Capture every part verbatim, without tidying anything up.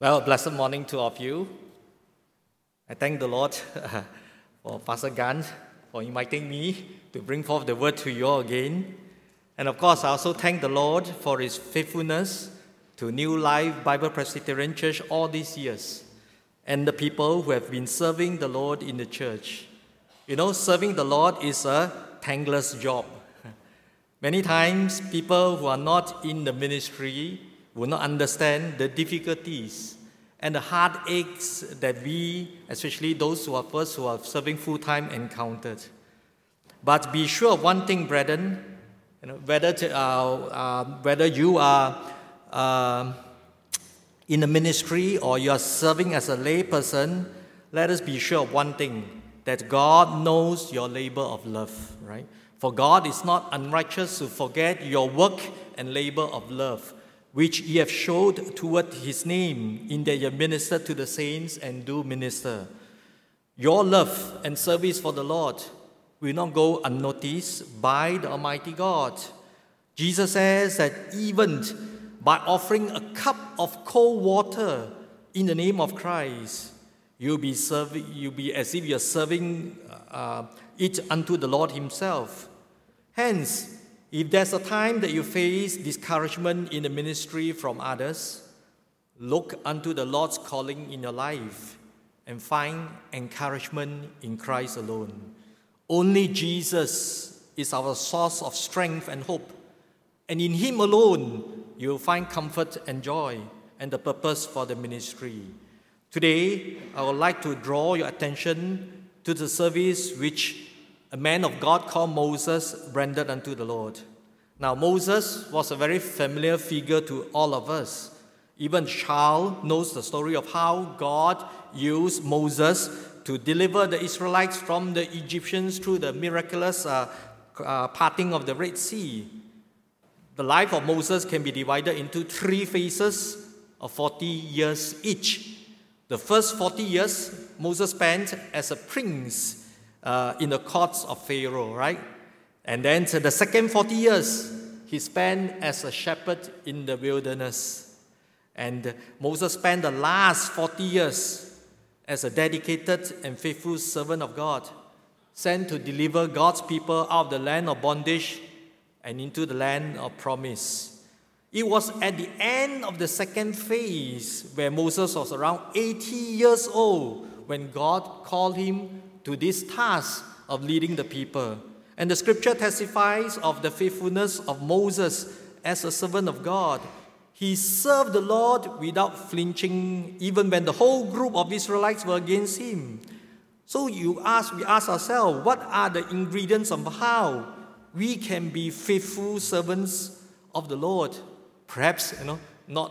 Well, blessed morning to all of you. I thank the Lord for Pastor Gan for inviting me to bring forth the word to you all again. And of course, I also thank the Lord for His faithfulness to New Life Bible Presbyterian Church all these years, and the people who have been serving the Lord in the church. You know, serving the Lord is a thankless job. Many times, people who are not in the ministry will not understand the difficulties and the heartaches that we, especially those who are first who are serving full-time, encountered. But be sure of one thing, brethren, you know, whether, to, uh, uh, whether you are uh, in the ministry or you are serving as a lay person, let us be sure of one thing, that God knows your labor of love, right? For God is not unrighteous to forget your work and labor of love, which ye have showed toward his name, in that ye minister to the saints and do minister. Your love and service for the Lord will not go unnoticed by the Almighty God. Jesus says that even by offering a cup of cold water in the name of Christ, you'll be serving, you'll be as if you're serving uh, it unto the Lord himself. Hence, if there's a time that you face discouragement in the ministry from others, look unto the Lord's calling in your life and find encouragement in Christ alone. Only Jesus is our source of strength and hope, and in Him alone you'll find comfort and joy and the purpose for the ministry. Today, I would like to draw your attention to the service which a man of God called Moses rendered unto the Lord. Now, Moses was a very familiar figure to all of us. Even child knows the story of how God used Moses to deliver the Israelites from the Egyptians through the miraculous uh, uh, parting of the Red Sea. The life of Moses can be divided into three phases of forty years each. The first forty years, Moses spent as a prince Uh, in the courts of Pharaoh, right? And then to the second forty years, he spent as a shepherd in the wilderness. And Moses spent the last forty years as a dedicated and faithful servant of God, sent to deliver God's people out of the land of bondage and into the land of promise. It was at the end of the second phase, where Moses was around eighty years old, when God called him to this task of leading the people. And the scripture testifies of the faithfulness of Moses as a servant of God. He served the Lord without flinching, even when the whole group of Israelites were against him. So you ask, we ask ourselves, what are the ingredients of how we can be faithful servants of the Lord? Perhaps, you know, not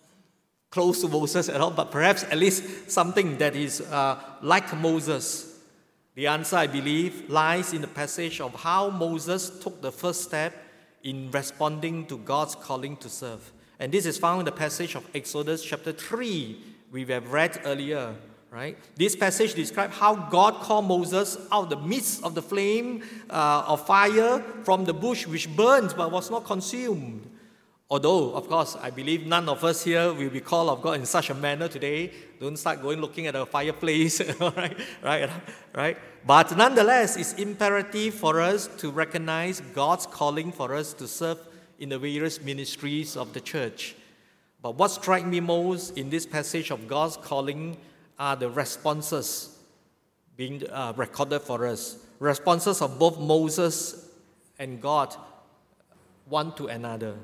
close to Moses at all, but perhaps at least something that is uh, like Moses. The answer, I believe, lies in the passage of how Moses took the first step in responding to God's calling to serve. And this is found in the passage of Exodus chapter three, we have read earlier, right? This passage describes how God called Moses out of the midst of the flame uh, of fire from the bush which burned but was not consumed. Although, of course, I believe none of us here will be called of God in such a manner today. Don't start going looking at a fireplace, right? right? right? But nonetheless, it's imperative for us to recognize God's calling for us to serve in the various ministries of the church. But what strikes me most in this passage of God's calling are the responses being uh, recorded for us. Responses of both Moses and God, one to another.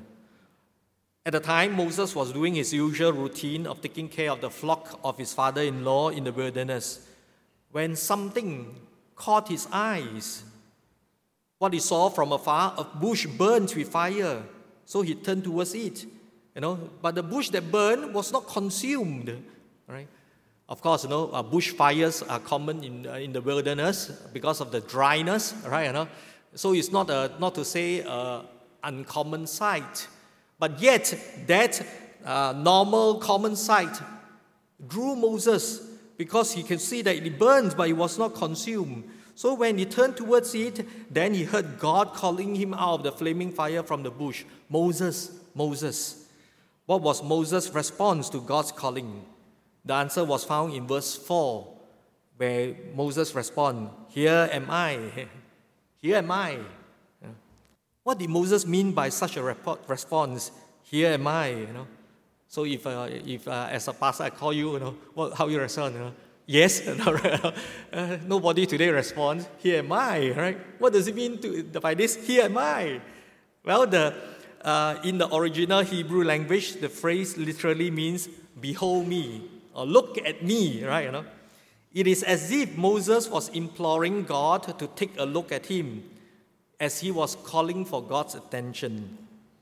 At the time, Moses was doing his usual routine of taking care of the flock of his father-in-law in the wilderness, when something caught his eyes. What he saw from afar, a bush burnt with fire, so he turned towards it. You know, but the bush that burned was not consumed. Right? Of course, you know, uh, bush fires are common in uh, in the wilderness because of the dryness, right? You know, so it's not a, not to say an uncommon sight. But yet, that uh, normal, common sight drew Moses, because he can see that it burns, but it was not consumed. So when he turned towards it, then he heard God calling him out of the flaming fire from the bush. Moses, Moses. What was Moses' response to God's calling? The answer was found in verse four, where Moses responds, "Here am I, here am I." What did Moses mean by such a report, response? Here am I, you know. So if, uh, if uh, as a pastor I call you, you know, what, how you respond? You know? Yes, uh, nobody today responds. Here am I, right? What does it mean to, by this? Here am I. Well, the uh, in the original Hebrew language, the phrase literally means "behold me" or "look at me," right? You know, it is as if Moses was imploring God to take a look at him, as he was calling for God's attention.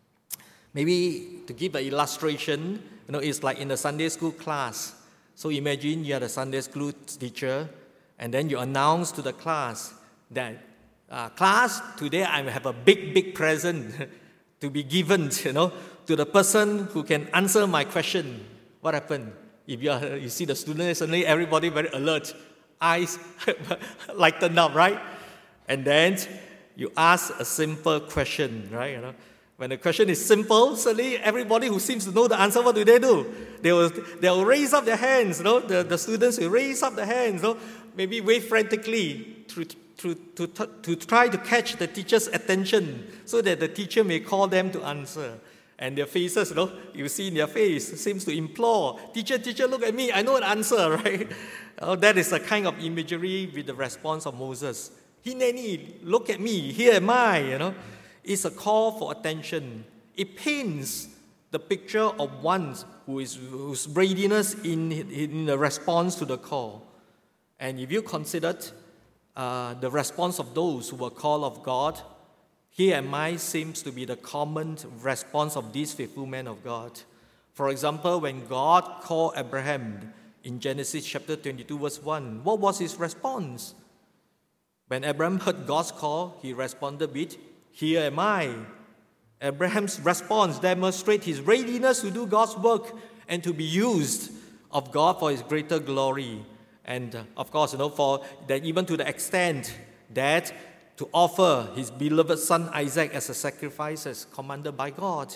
Maybe to give an illustration, you know, it's like in a Sunday school class. So imagine you are the Sunday school teacher, and then you announce to the class that, uh, class, today I have a big, big present to be given, you know, to the person who can answer my question. What happened? If you, are, you see the students, suddenly everybody very alert, eyes lighten up, right? And then you ask a simple question, right? You know, when the question is simple, suddenly everybody who seems to know the answer, what do they do? They will, they will raise up their hands, you know? the, the students will raise up their hands, you know? Maybe wave frantically to, to, to, to try to catch the teacher's attention so that the teacher may call them to answer. And their faces, you know, you see in their face, seems to implore, teacher, teacher, look at me, I know the answer, right? Oh, that is a kind of imagery with the response of Moses. Hineni, look at me, here am I, you know. It's a call for attention. It paints the picture of one who is whose readiness in, in the response to the call. And if you considered uh, the response of those who were called of God, here am I seems to be the common response of these faithful men of God. For example, when God called Abraham in Genesis chapter twenty-two, verse one, what was his response? When Abraham heard God's call, he responded with, "Here am I." Abraham's response demonstrates his readiness to do God's work and to be used of God for his greater glory. And uh, of course, you know, for that even to the extent that to offer his beloved son Isaac as a sacrifice as commanded by God.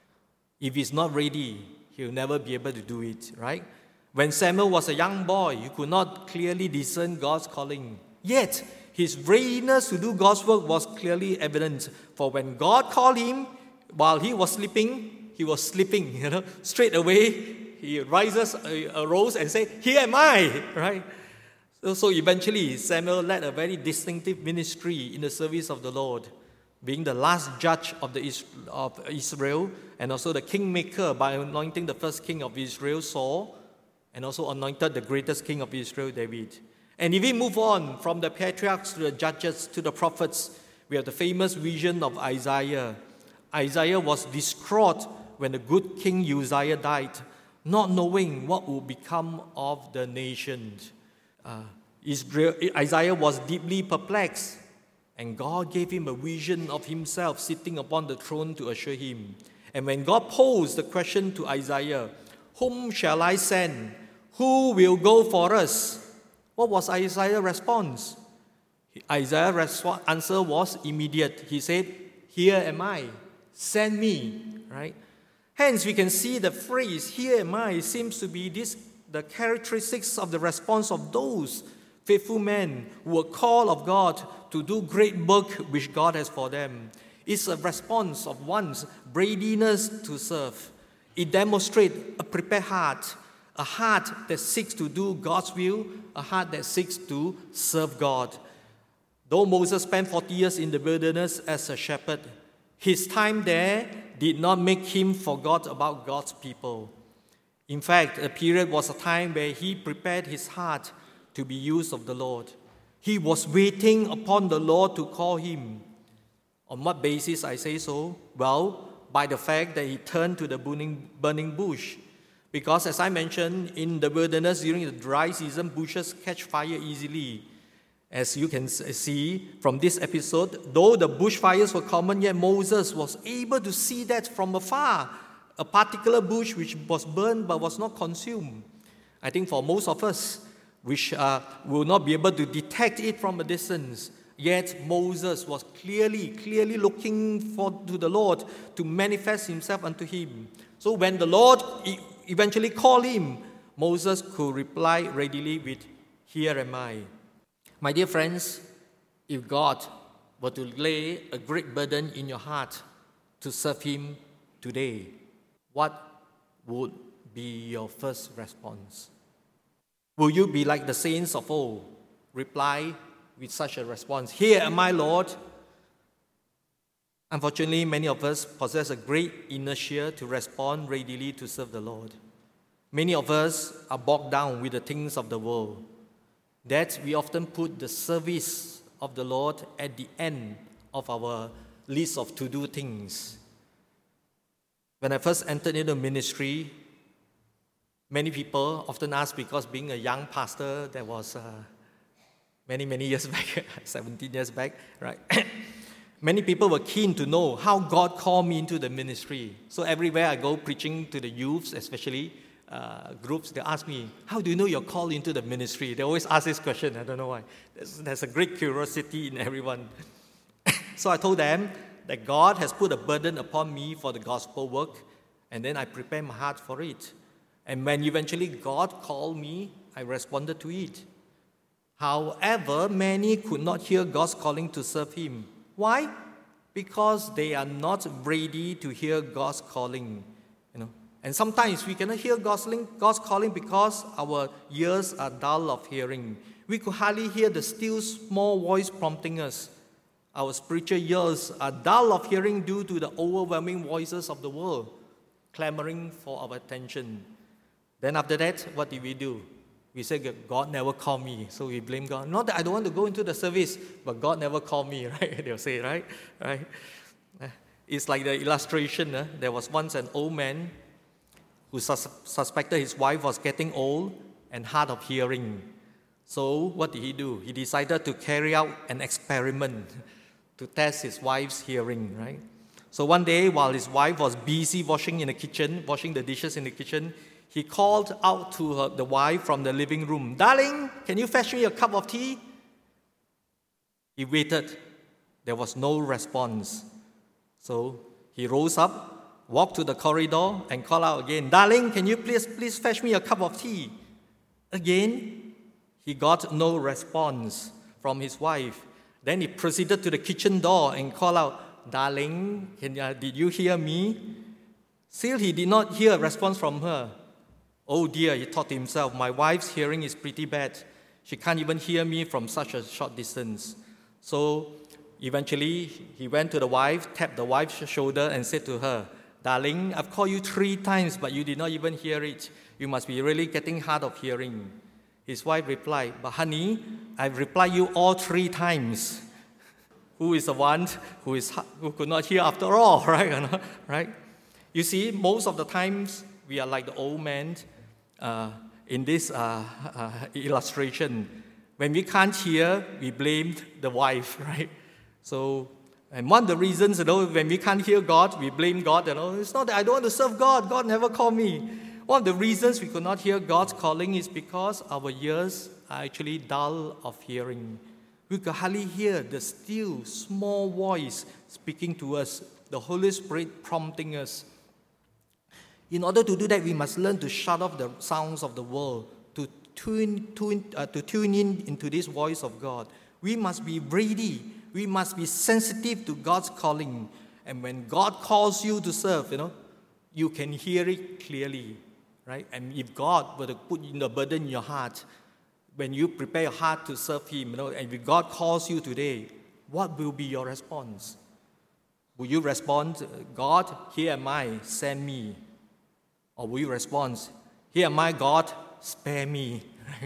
If he's not ready, he'll never be able to do it, right? When Samuel was a young boy, he could not clearly discern God's calling. Yet, his readiness to do God's work was clearly evident. For when God called him, while he was sleeping, he was sleeping, you know, straight away, he rises, uh, arose and said, "Here am I," right? So, so eventually, Samuel led a very distinctive ministry in the service of the Lord, being the last judge of, the, of Israel and also the kingmaker by anointing the first king of Israel, Saul, and also anointed the greatest king of Israel, David. And if we move on from the patriarchs to the judges to the prophets, we have the famous vision of Isaiah. Isaiah was distraught when the good king Uzziah died, not knowing what would become of the nation. Uh, Israel, Isaiah was deeply perplexed, and God gave him a vision of himself sitting upon the throne to assure him. And when God posed the question to Isaiah, "Whom shall I send? Who will go for us?" What was Isaiah's response? Isaiah's resp- answer was immediate. He said, "Here am I, send me," right? Hence, we can see the phrase, "Here am I," seems to be this, the characteristics of the response of those faithful men who were called of God to do great work which God has for them. It's a response of one's readiness to serve. It demonstrates a prepared heart, a heart that seeks to do God's will, a heart that seeks to serve God. Though Moses spent forty years in the wilderness as a shepherd, his time there did not make him forget about God's people. In fact, a period was a time where he prepared his heart to be used of the Lord. He was waiting upon the Lord to call him. On what basis I say so? Well, by the fact that he turned to the burning, burning bush. Because as I mentioned, in the wilderness during the dry season, bushes catch fire easily. As you can see from this episode, though the bushfires were common, yet Moses was able to see that from afar, a particular bush which was burned but was not consumed. I think for most of us, we uh, will not be able to detect it from a distance. Yet Moses was clearly, clearly looking for to the Lord to manifest himself unto him. So when the Lord eventually called him, Moses could reply readily with, "Here am I." My dear friends, if God were to lay a great burden in your heart to serve Him today, what would be your first response? Will you be like the saints of old, reply with such a response, "Here am I, Lord"? Unfortunately, many of us possess a great inertia to respond readily to serve the Lord. Many of us are bogged down with the things of the world, that we often put the service of the Lord at the end of our list of to-do things. When I first entered into ministry, many people often ask, because being a young pastor, that was uh, many, many years back, seventeen years back, right? Many people were keen to know how God called me into the ministry. So everywhere I go preaching to the youths, especially uh, groups, they ask me, "How do you know you're called into the ministry?" They always ask this question. I don't know why. There's, there's a great curiosity in everyone. So I told them that God has put a burden upon me for the gospel work, and then I prepared my heart for it. And when eventually God called me, I responded to it. However, many could not hear God's calling to serve Him. Why? Because they are not ready to hear God's calling. You know, and sometimes we cannot hear God's calling because our ears are dull of hearing. We could hardly hear the still small voice prompting us. Our spiritual ears are dull of hearing due to the overwhelming voices of the world clamoring for our attention. Then after that, what did we do? We say, "God never called me," so we blame God. Not that I don't want to go into the service, but God never called me, right? They'll say, right? right? It's like the illustration. Uh, there was once an old man who sus- suspected his wife was getting old and hard of hearing. So what did he do? He decided to carry out an experiment to test his wife's hearing, right? So one day, while his wife was busy washing in the kitchen, washing the dishes in the kitchen, he called out to her, the wife from the living room, "Darling, can you fetch me a cup of tea?" He waited. There was no response. So he rose up, walked to the corridor, and called out again, "Darling, can you please, please fetch me a cup of tea?" Again, he got no response from his wife. Then he proceeded to the kitchen door and called out, "Darling, can, uh, did you hear me?" Still, he did not hear a response from her. "Oh dear," he thought to himself, "my wife's hearing is pretty bad. She can't even hear me from such a short distance." So eventually, he went to the wife, tapped the wife's shoulder and said to her, "Darling, I've called you three times, but you did not even hear it. You must be really getting hard of hearing." His wife replied, "But honey, I've replied you all three times. Who is the one who, is, who could not hear after all," right? right? You see, most of the times, we are like the old man uh, in this uh, uh, illustration. When we can't hear, we blame the wife, right? So, and one of the reasons, you know, when we can't hear God, we blame God. You know, it's not that I don't want to serve God. God never called me. One of the reasons we could not hear God's calling is because our ears are actually dull of hearing. We could hardly hear the still, small voice speaking to us, the Holy Spirit prompting us. In order to do that, we must learn to shut off the sounds of the world, to tune, tune, uh, to tune in into this voice of God. We must be ready. We must be sensitive to God's calling. And when God calls you to serve, you know, you can hear it clearly, right? And if God were to put in the burden in your heart, when you prepare your heart to serve Him, you know, and if God calls you today, what will be your response? Will you respond, "God, here am I, send me"? Or will you respond, "Here am I, God, spare me"?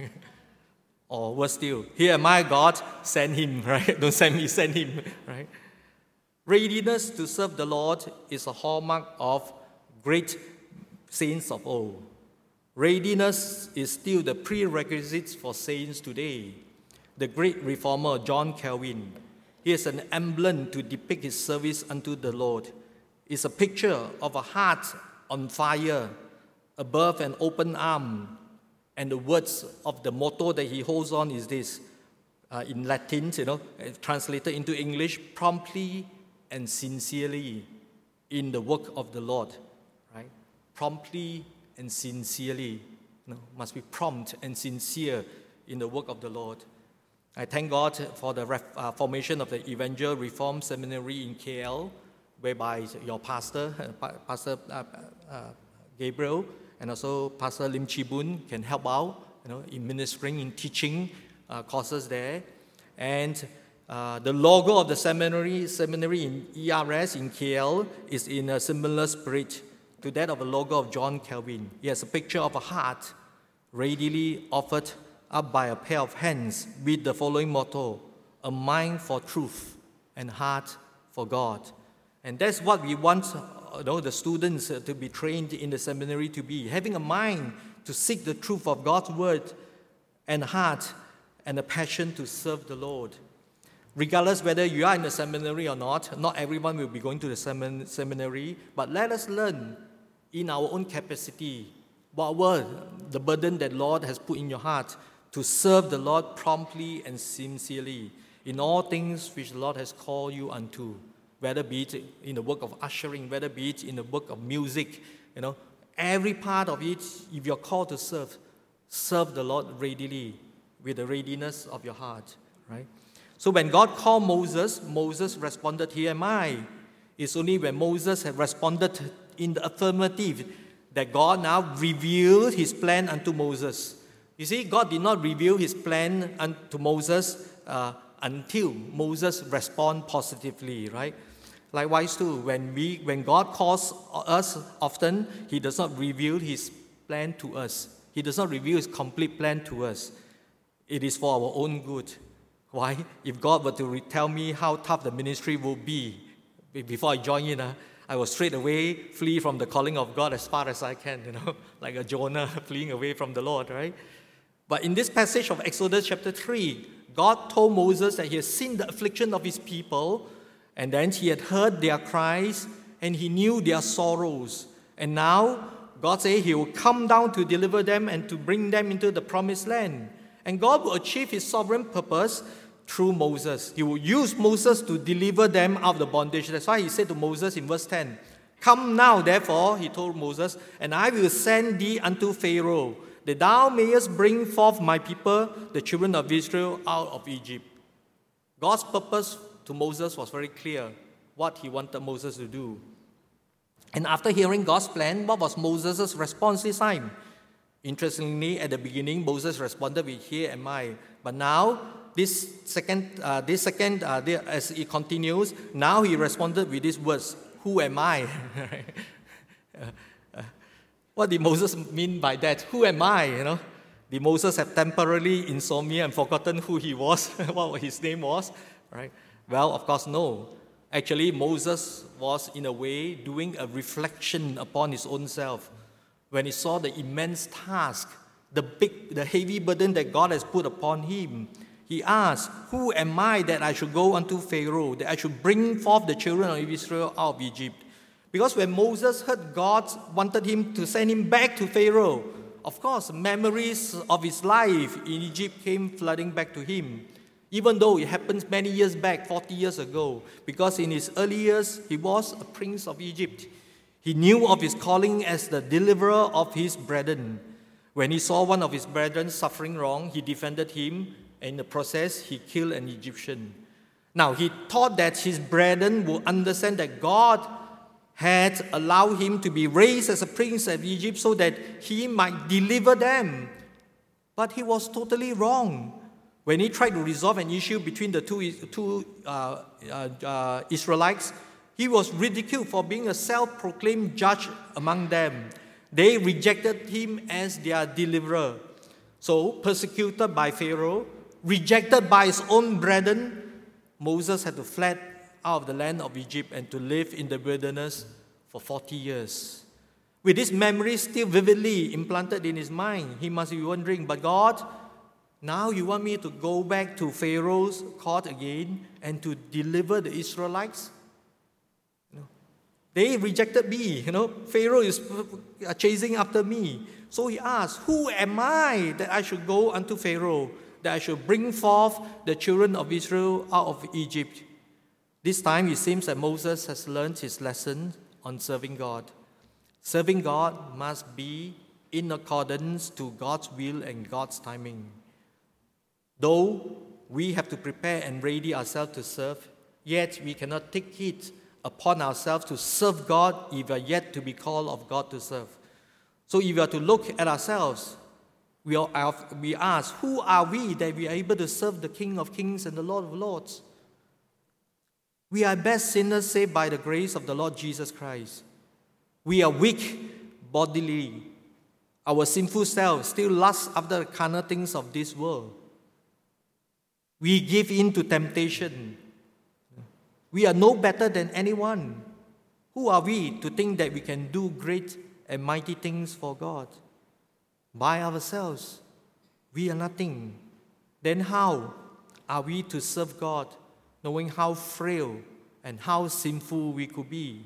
Or worse still, "Here am I, God, send him," right? Don't send me, send him, right? Readiness to serve the Lord is a hallmark of great saints of old. Readiness is still the prerequisite for saints today. The great reformer John Calvin, he is an emblem to depict his service unto the Lord. It's a picture of a heart on fire, above an open arm. And the words of the motto that he holds on is this, uh, in Latin, you know, translated into English, "promptly and sincerely in the work of the Lord," right? Promptly and sincerely. you know, must be prompt and sincere in the work of the Lord. I thank God for the ref, uh, formation of the Evangel Reform Seminary in K L, whereby your pastor, uh, Pastor uh, uh, Gabriel, and also Pastor Lim Chi Boon can help out, you know, in ministering, in teaching uh, courses there. And uh, the logo of the seminary, seminary in E R S in K L is in a similar spirit to that of the logo of John Calvin. He has a picture of a heart readily offered up by a pair of hands with the following motto: a mind for truth and heart for God. And that's what we want, you know, the students to be trained in the seminary to be, having a mind to seek the truth of God's word and heart and a passion to serve the Lord. Regardless whether you are in the seminary or not, not everyone will be going to the semin- seminary, but let us learn in our own capacity what were the burden that Lord has put in your heart to serve the Lord promptly and sincerely in all things which the Lord has called you unto, whether be it in the work of ushering, whether be it in the work of music, you know, every part of it, if you're called to serve, serve the Lord readily with the readiness of your heart, right? So when God called Moses, Moses responded, "Here am I." It's only when Moses had responded in the affirmative that God now revealed his plan unto Moses. You see, God did not reveal his plan unto Moses uh, until Moses responded positively, right? Likewise too, when we, when God calls us often, he does not reveal his plan to us. He does not reveal his complete plan to us. It is for our own good. Why? If God were to re- tell me how tough the ministry will be before I join in, uh, I will straight away flee from the calling of God as far as I can, you know, like a Jonah fleeing away from the Lord, right? But in this passage of Exodus chapter three, God told Moses that he has seen the affliction of his people, and then he had heard their cries, and he knew their sorrows. And now, God said he will come down to deliver them and to bring them into the promised land. And God will achieve his sovereign purpose through Moses. He will use Moses to deliver them out of the bondage. That's why he said to Moses in verse ten, "Come now, therefore," he told Moses, "and I will send thee unto Pharaoh, that thou mayest bring forth my people, the children of Israel, out of Egypt." God's purpose to Moses was very clear, what he wanted Moses to do. And after hearing God's plan, what was Moses' response this time? Interestingly, at the beginning, Moses responded with, "Here am I." But now, this second, uh, this second, uh, as it continues, now he responded with these words, "Who am I?" What did Moses mean by that? Who am I? You know, did Moses have temporarily insomnia and forgotten who he was, what his name was? Right? Well, of course, no. Actually, Moses was in a way doing a reflection upon his own self when he saw the immense task, the big, the heavy burden that God has put upon him. He asked, "Who am I that I should go unto Pharaoh, that I should bring forth the children of Israel out of Egypt?" Because when Moses heard God wanted him to send him back to Pharaoh, of course, memories of his life in Egypt came flooding back to him, even though it happened many years back, forty years ago, because in his early years, he was a prince of Egypt. He knew of his calling as the deliverer of his brethren. When he saw one of his brethren suffering wrong, he defended him, and in the process, he killed an Egyptian. Now, he thought that his brethren would understand that God had allowed him to be raised as a prince of Egypt so that he might deliver them. But he was totally wrong. When he tried to resolve an issue between the two, two uh, uh, uh, Israelites, he was ridiculed for being a self-proclaimed judge among them. They rejected him as their deliverer. So, persecuted by Pharaoh, rejected by his own brethren, Moses had to flee out of the land of Egypt and to live in the wilderness for forty years. With this memory still vividly implanted in his mind, he must be wondering, "But God, now you want me to go back to Pharaoh's court again and to deliver the Israelites? You know, they rejected me. You know, Pharaoh is chasing after me." So he asked, "Who am I that I should go unto Pharaoh, that I should bring forth the children of Israel out of Egypt?" This time it seems that Moses has learned his lesson on serving God. Serving God must be in accordance to God's will and God's timing. Though we have to prepare and ready ourselves to serve, yet we cannot take it upon ourselves to serve God if we are yet to be called of God to serve. So if we are to look at ourselves, we, are, we ask, who are we that we are able to serve the King of Kings and the Lord of Lords? We are best sinners saved by the grace of the Lord Jesus Christ. We are weak bodily. Our sinful self still lusts after the carnal things of this world. We give in to temptation. We are no better than anyone. Who are we to think that we can do great and mighty things for God? By ourselves, we are nothing. Then how are we to serve God, knowing how frail and how sinful we could be?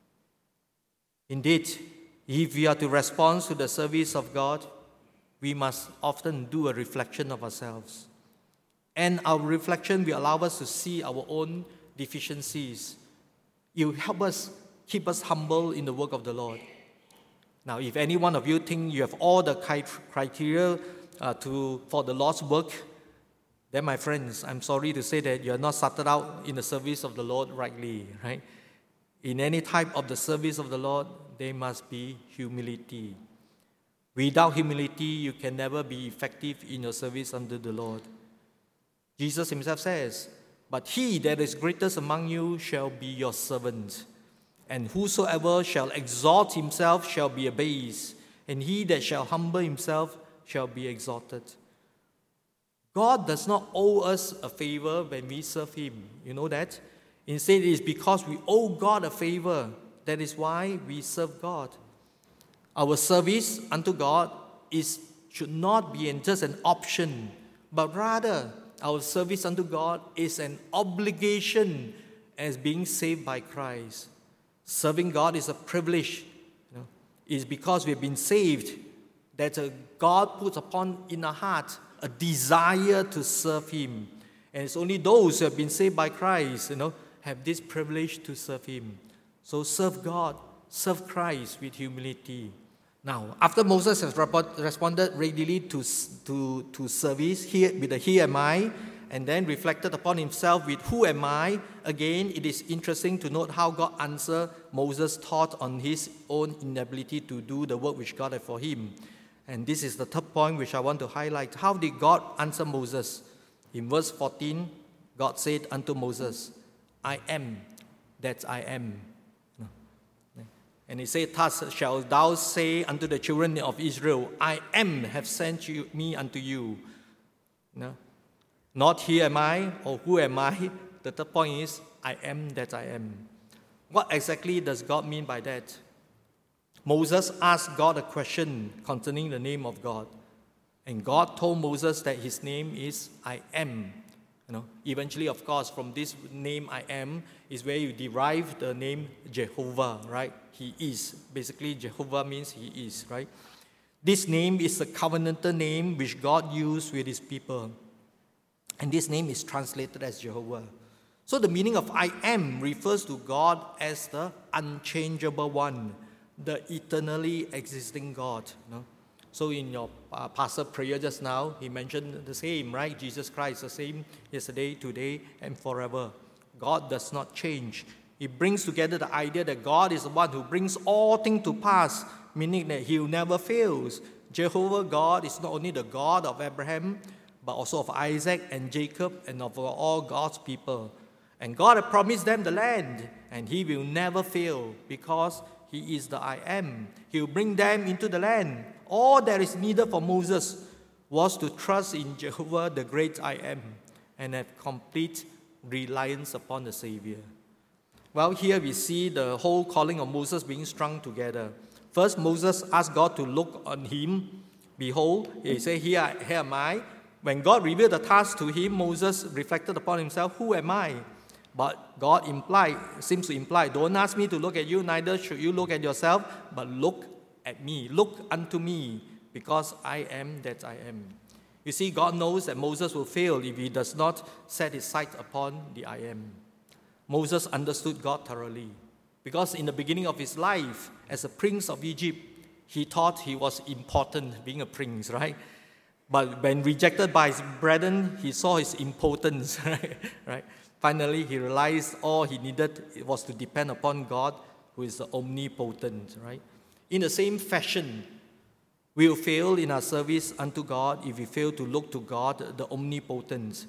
Indeed, if we are to respond to the service of God, we must often do a reflection of ourselves. And our reflection will allow us to see our own deficiencies. It will help us, keep us humble in the work of the Lord. Now, if any one of you think you have all the criteria uh, to, for the Lord's work, then my friends, I'm sorry to say that you are not started out in the service of the Lord rightly, right? In any type of the service of the Lord, there must be humility. Without humility, you can never be effective in your service under the Lord. Jesus himself says, "But he that is greatest among you shall be your servant. And whosoever shall exalt himself shall be abased, and he that shall humble himself shall be exalted." God does not owe us a favor when we serve him. You know that? Instead, it is because we owe God a favor. That is why we serve God. Our service unto God is should not be just an option, but rather our service unto God is an obligation as being saved by Christ. Serving God is a privilege. You know, it's because we've been saved that uh, God puts upon in our heart a desire to serve him. And it's only those who have been saved by Christ, you know, have this privilege to serve him. So serve God, serve Christ with humility. Now, after Moses has responded readily to, to, to service here with the "here am I," and then reflected upon himself with "who am I," again, it is interesting to note how God answered Moses' thought on his own inability to do the work which God had for him. And this is the third point which I want to highlight. How did God answer Moses? In verse fourteen, God said unto Moses, "I am that I am." And he said, "Thus shalt thou say unto the children of Israel, I am have sent you, me unto you." No? Not "here am I" or "who am I." The third point is, "I am that I am." What exactly does God mean by that? Moses asked God a question concerning the name of God. And God told Moses that his name is "I am." You know, eventually, of course, from this name "I am" is where you derive the name Jehovah, right? He is. Basically, Jehovah means he is, right? This name is a covenantal name which God used with his people. And this name is translated as Jehovah. So the meaning of "I am" refers to God as the unchangeable one, the eternally existing God. You know? So in your uh, pastor prayer just now, he mentioned the same, right? Jesus Christ, the same yesterday, today, and forever. God does not change. It brings together the idea that God is the one who brings all things to pass, meaning that he never fails. Jehovah God is not only the God of Abraham, but also of Isaac and Jacob and of all God's people. And God had promised them the land, and he will never fail because he is the "I am." He will bring them into the land. All that is needed for Moses was to trust in Jehovah, the great "I am," and have complete reliance upon the Savior. Well, here we see the whole calling of Moses being strung together. First, Moses asked God to look on him. Behold, he said, here, here am I. When God revealed the task to him, Moses reflected upon himself, "Who am I?" But God implied, seems to imply, "Don't ask me to look at you, neither should you look at yourself, but look at me, look unto me, because I am that I am." You see, God knows that Moses will fail if he does not set his sight upon the "I am." Moses understood God thoroughly, because in the beginning of his life as a prince of Egypt, he thought he was important being a prince, right? But when rejected by his brethren, he saw his impotence, right? right? Finally, he realized all he needed was to depend upon God, who is the omnipotent, right? In the same fashion, we will fail in our service unto God if we fail to look to God, the omnipotent.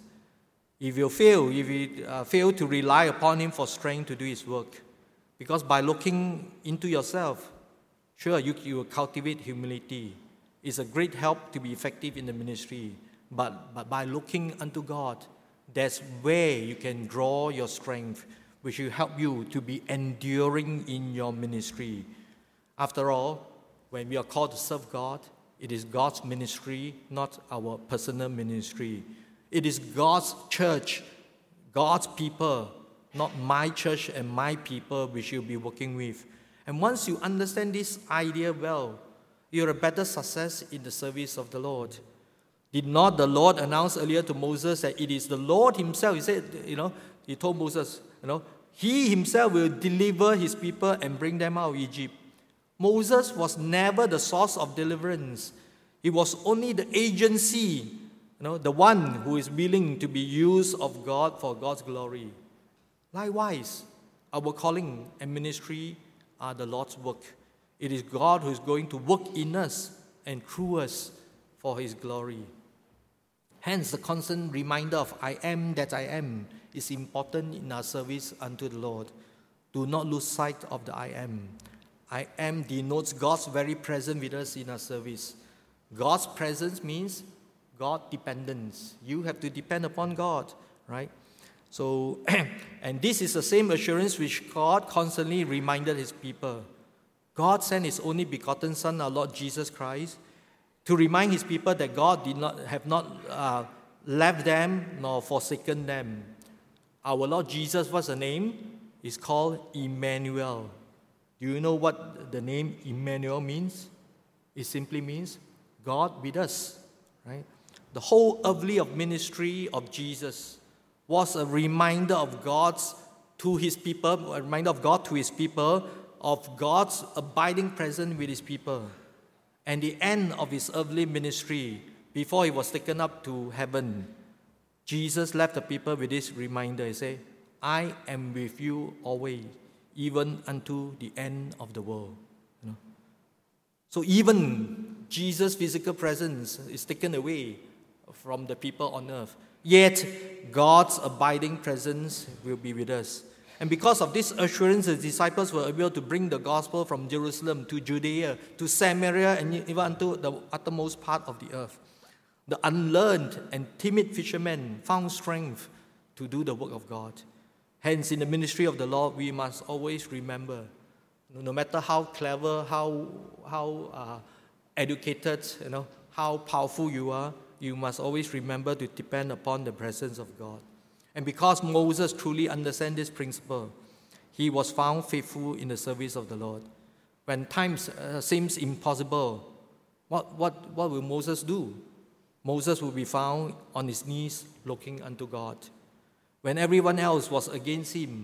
If you fail, if you uh, fail to rely upon Him for strength to do His work. Because by looking into yourself, sure, you, you will cultivate humility. It's a great help to be effective in the ministry. But, but by looking unto God, that's where you can draw your strength, which will help you to be enduring in your ministry. After all, when we are called to serve God, it is God's ministry, not our personal ministry. It is God's church, God's people, not my church and my people which you'll be working with. And once you understand this idea well, you're a better success in the service of the Lord. Did not the Lord announce earlier to Moses that it is the Lord Himself? He said, you know, He told Moses, you know, He Himself will deliver His people and bring them out of Egypt. Moses was never the source of deliverance. He was only the agency, you know, the one who is willing to be used of God for God's glory. Likewise, our calling and ministry are the Lord's work. It is God who is going to work in us and through us for His glory. Hence, the constant reminder of I am that I am is important in our service unto the Lord. Do not lose sight of the I am. I am denotes God's very presence with us in our service. God's presence means God dependence. You have to depend upon God, right? So, and this is the same assurance which God constantly reminded His people. God sent His only begotten Son, our Lord Jesus Christ, to remind His people that God did not have not uh, left them nor forsaken them. Our Lord Jesus, what's the name? Is called Emmanuel. Do you know what the name Emmanuel means? It simply means God with us, right? The whole earthly of ministry of Jesus was a reminder of God's to His people, a reminder of God to His people, of God's abiding presence with His people. And the end of His earthly ministry, before He was taken up to heaven, Jesus left the people with this reminder. He said, I am with you always, even unto the end of the world. You know? So even Jesus' physical presence is taken away from the people on earth. Yet, God's abiding presence will be with us. And because of this assurance, the disciples were able to bring the gospel from Jerusalem to Judea, to Samaria, and even unto the uttermost part of the earth. The unlearned and timid fishermen found strength to do the work of God. Hence, in the ministry of the Lord, we must always remember, no matter how clever, how, how uh, educated, you know, how powerful you are, you must always remember to depend upon the presence of God. And because Moses truly understands this principle, he was found faithful in the service of the Lord. When times uh, seems impossible, what, what, what will Moses do? Moses will be found on his knees looking unto God. When everyone else was against him,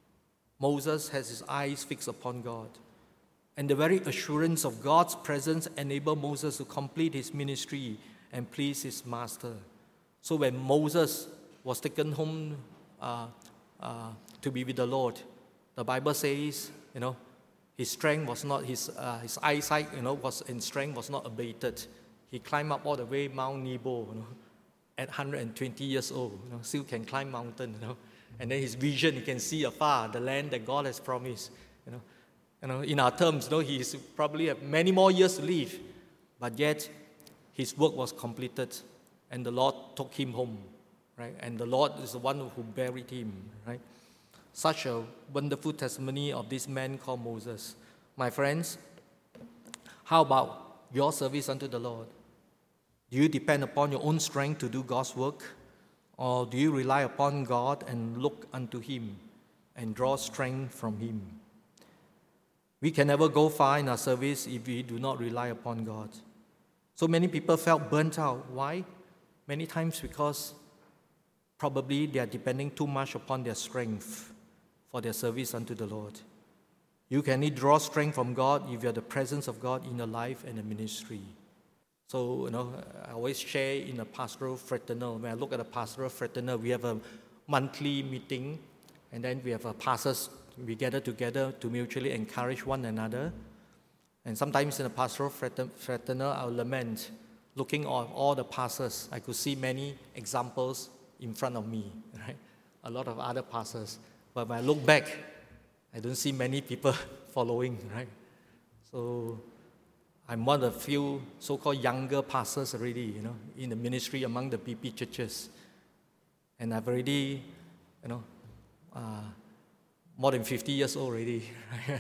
Moses has his eyes fixed upon God. And the very assurance of God's presence enabled Moses to complete his ministry and please his master. So when Moses was taken home uh, uh, to be with the Lord, the Bible says, you know, his strength was not, his, uh, his eyesight, you know, was in strength was not abated. He climbed up all the way Mount Nebo, you know, at one hundred twenty years old, you know, still can climb mountain, you know. And then his vision, he can see afar the land that God has promised, you know. You know, in our terms, you know, he probably have many more years to live, but yet his work was completed, and the Lord took him home, right? And the Lord is the one who buried him, right? Such a wonderful testimony of this man called Moses. My friends, how about your service unto the Lord? Do you depend upon your own strength to do God's work? Or do you rely upon God and look unto Him and draw strength from Him? We can never go far in our service if we do not rely upon God. So many people felt burnt out. Why? Many times because probably they are depending too much upon their strength for their service unto the Lord. You can only draw strength from God if you have the presence of God in your life and the ministry. So, you know, I always share in a pastoral fraternal. When I look at a pastoral fraternal, we have a monthly meeting, and then we have a pastors, we gather together to mutually encourage one another. And sometimes in a pastoral fraternal, I'll lament, looking at all the pastors, I could see many examples in front of me, right? A lot of other pastors. But when I look back, I don't see many people following, right? So I'm one of the few so-called younger pastors already, you know, in the ministry among the P P churches. And I've already, you know, uh, more than fifty years old already. Right?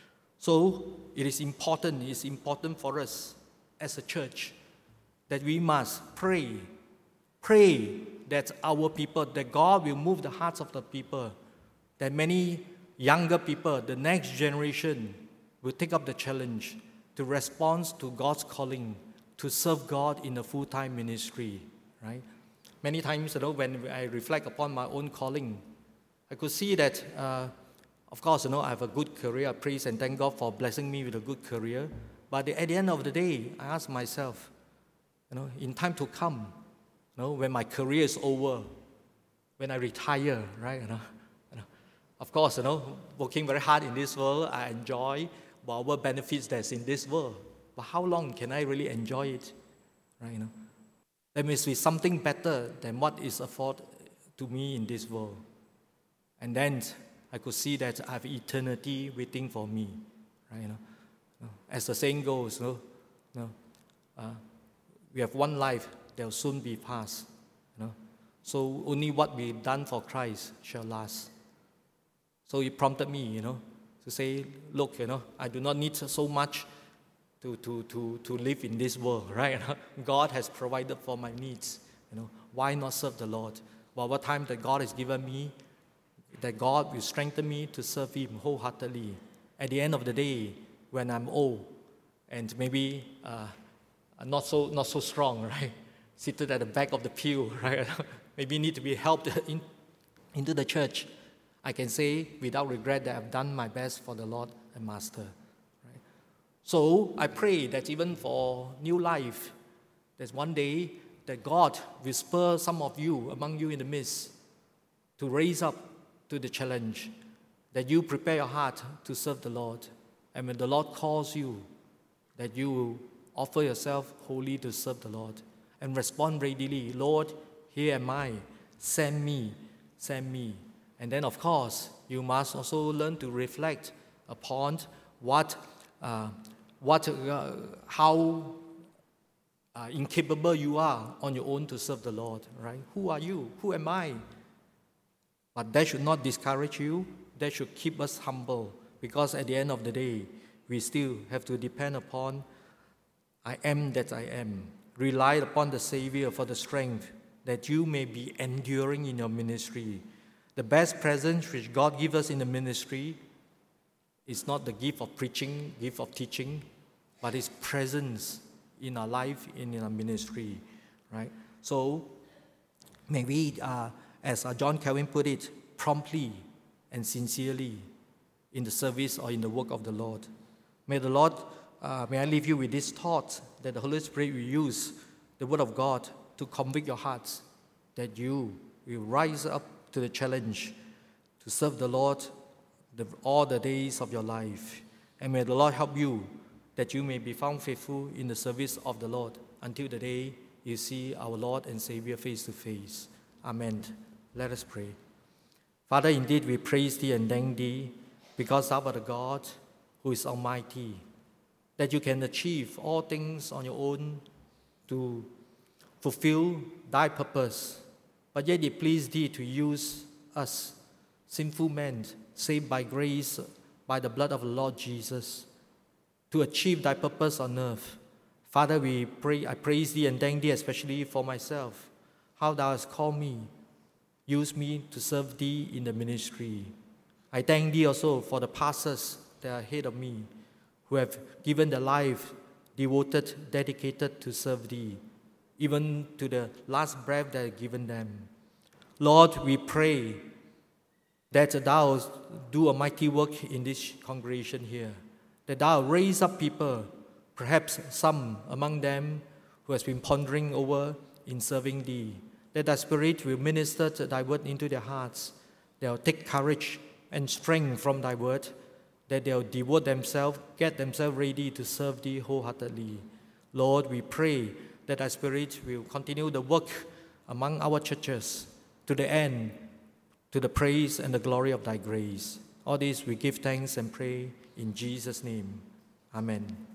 So it is important, it's important for us as a church that we must pray, pray that our people, that God will move the hearts of the people, that many younger people, the next generation, will take up the challenge to respond to God's calling, to serve God in a full-time ministry, right? Many times, you know, when I reflect upon my own calling, I could see that, uh, of course, you know, I have a good career. I praise and thank God for blessing me with a good career. But at the end of the day, I ask myself, you know, in time to come, you know, when my career is over, when I retire, right, you know, you know, of course, you know, working very hard in this world, I enjoy whatever benefits that's in this world. But how long can I really enjoy it, right, you know? There must be something better than what is afforded to me in this world. And then I could see that I have eternity waiting for me, right, you know? As the saying goes, you know, you know, uh, we have one life that will soon be past, you know. So only what we've done for Christ shall last. So it prompted me, you know, to say, look, you know, I do not need so much to, to, to, to live in this world, right? God has provided for my needs, you know. Why not serve the Lord? Well, what time that God has given me, that God will strengthen me to serve Him wholeheartedly. At the end of the day, when I'm old and maybe uh, not so not so strong, right? Seated at the back of the pew, right? Maybe need to be helped in, into the church. I can say without regret that I've done my best for the Lord and Master. Right? So I pray that even for new life, that one day that God will spur some of you, among you in the midst, to raise up to the challenge, that you prepare your heart to serve the Lord. And when the Lord calls you, that you will offer yourself wholly to serve the Lord and respond readily, Lord, here am I, send me, send me. And then, of course, you must also learn to reflect upon what, uh, what, uh, how uh, incapable you are on your own to serve the Lord, right? Who are you? Who am I? But that should not discourage you. That should keep us humble, because at the end of the day, we still have to depend upon I am that I am. Rely upon the Savior for the strength that you may be enduring in your ministry. The best present which God gives us in the ministry is not the gift of preaching, gift of teaching, but His presence in our life, in our ministry, right? So, may we, uh, as John Calvin put it, promptly and sincerely in the service or in the work of the Lord. May the Lord, uh, may I leave you with this thought that the Holy Spirit will use the Word of God to convict your hearts, that you will rise up to the challenge to serve the Lord the, all the days of your life. And may the Lord help you that you may be found faithful in the service of the Lord until the day you see our Lord and Savior face to face. Amen. Let us pray. Father, indeed we praise Thee and thank Thee because Thou art the God who is almighty, that you can achieve all things on your own to fulfill Thy purpose. But yet it pleased Thee to use us, sinful men, saved by grace, by the blood of the Lord Jesus, to achieve Thy purpose on earth. Father, we pray, I praise Thee and thank Thee, especially for myself, how Thou hast called me, use me to serve Thee in the ministry. I thank Thee also for the pastors that are ahead of me, who have given their life, devoted, dedicated to serve Thee, even to the last breath that I've given them. Lord, we pray that thou do a mighty work in this congregation here, that thou raise up people, perhaps some among them who has been pondering over in serving thee, that thy Spirit will minister thy word into their hearts. They'll take courage and strength from thy word, that they'll devote themselves, get themselves ready to serve thee wholeheartedly. Lord, we pray that thy Spirit will continue the work among our churches to the end, to the praise and the glory of thy grace. All this we give thanks and pray in Jesus' name. Amen.